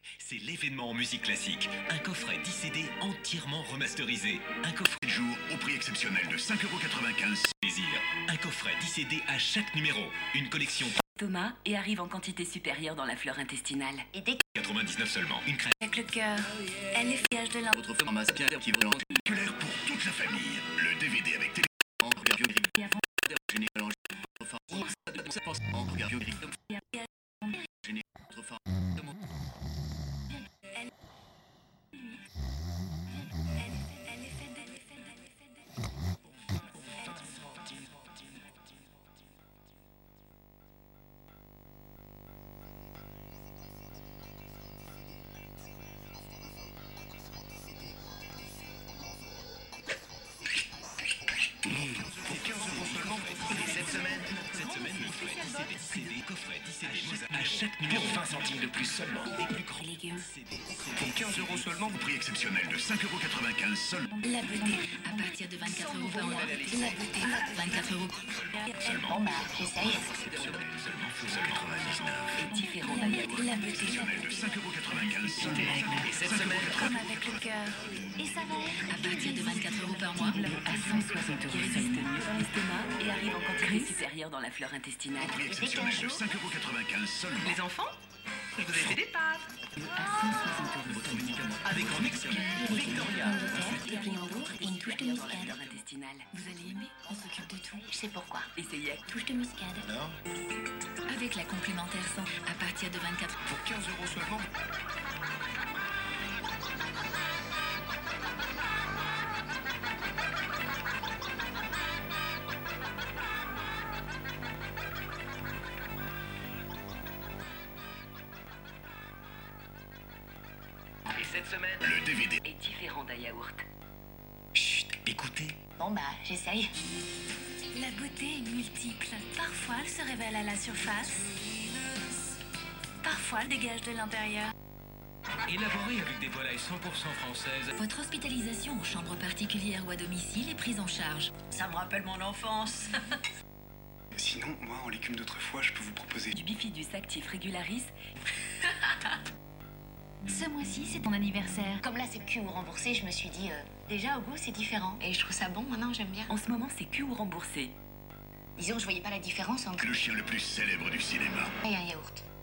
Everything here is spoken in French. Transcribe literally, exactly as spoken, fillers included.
C'est l'événement en musique classique. Un coffret dix C D entièrement remasterisé. Un coffret de jour au prix exceptionnel de cinq euros quatre-vingt-quinze. plaisir. Un coffret dix C D à chaque numéro. Une collection Thomas et arrive en quantité supérieure dans la flore intestinale. Et dès quatre-vingt-dix-neuf seulement. Une crème avec le cœur, elle est fiage de l'un. Votre pharmacie qui vous lance populaire pour toute la famille. Le D V D avec télé en regard biogrippe. Et avant, Général en regard biogrippe. Votre pharmacie. à chaque numéro. vingt centimes de plus seulement. Les plus grands légumes. Pour quinze euros seulement, au prix exceptionnel de cinq euros quatre-vingt-quinze seulement. La beauté, à partir de vingt-quatre euros par mois. La beauté, vingt-quatre euros. bon, bah, j'essaye. Seulement quatre-vingt-dix-neuf. Et différents d'ailleurs. La beauté, Exceptionnel de cinq euros quatre-vingt-quinze seulement. et cette semaine, comme avec le cœur. Et ça va être À partir de vingt-quatre euros par mois. À cent soixante euros. Qui résiste mieux dans l'estomac et arrive en quantité supérieure dans la flore intestinale. Prix exceptionnel de cinq euros quatre-vingt-quinze seulement. Les enfants, je vous ai fait des pâtes. À cent soixante euros. avec un mixeur Victoria. des yaourts et une touche de Dans la muscade. flore intestinale. Vous allez aimer, on s'occupe de tout. Je sais pourquoi. Essayez. Touche de muscade. Alors, Avec la complémentaire cent, à partir de vingt-quatre. pour quinze euros seulement. Et cette semaine, Le D V D. Et différents d'un yaourt. Chut, écoutez. Bon, bah, j'essaye. La beauté est multiple. Parfois, elle se révèle à la surface. Parfois, elle dégage de l'intérieur. Élaboré avec des volailles cent pour cent françaises. Votre hospitalisation en chambre particulière ou à domicile est prise en charge. Ça me rappelle mon enfance. Sinon, moi, en légumes d'autrefois, je peux vous proposer. Du bifidus actif régularis. Ce mois-ci, c'est ton anniversaire. Comme là, c'est Q ou remboursé, je me suis dit, euh, déjà au goût, c'est différent. Et je trouve ça bon, maintenant, j'aime bien. En ce moment, c'est Q ou remboursé. Disons, je voyais pas la différence entre Le chien le plus célèbre du cinéma. et un yaourt.